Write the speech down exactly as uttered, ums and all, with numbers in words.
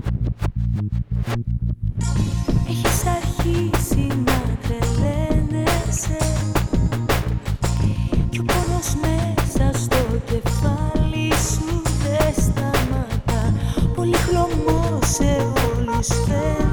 Έχεις αρχίσει να τρελαίνεσαι κι ο πόνος μέσα στο κεφάλι σου δεν σταματά. Πολύχρωμος σε όλους φαίνεται.